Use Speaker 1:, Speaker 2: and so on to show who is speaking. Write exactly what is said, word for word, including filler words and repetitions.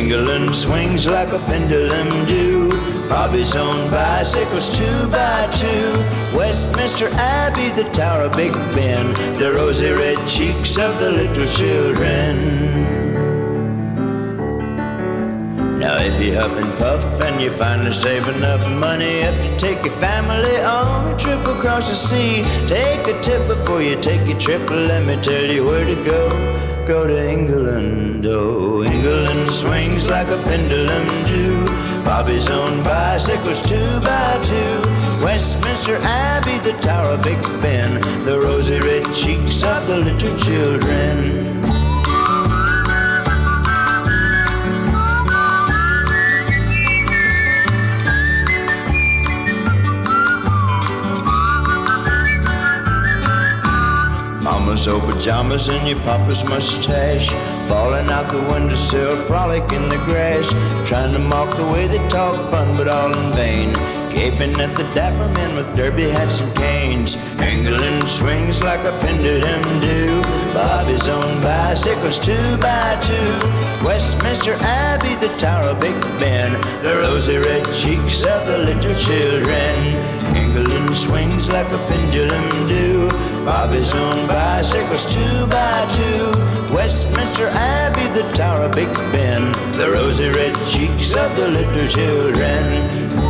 Speaker 1: England swings like a pendulum do. Bobby's own bicycles two by two. Westminster Abbey, the Tower of Big Ben, the rosy red cheeks of the little children. Now if you huff and puff and you finally save enough money up to take your family on a trip across the sea, take a tip before you take your trip. Let me tell you where to go. Go to England. Oh, England swings like a pendulum do. Bobby's own bicycles two by two. Westminster Abbey, the Tower of Big Ben, the rosy red cheeks of the little children. Mama's old pajamas and your papa's mustache, falling out the windowsill, frolic in the grass, trying to mock the way they talk fun, but all in vain, gaping at the dapper men with derby hats and canes. England swings like a pendulum do. Bobby's own bicycles two by two. Westminster Abbey, the Tower of Big Ben, the rosy red cheeks of the little children. England swings like a pendulum do. Bobby's own bicycles two by two. Westminster Abbey, the Tower of Big Ben, the rosy red cheeks of the little children.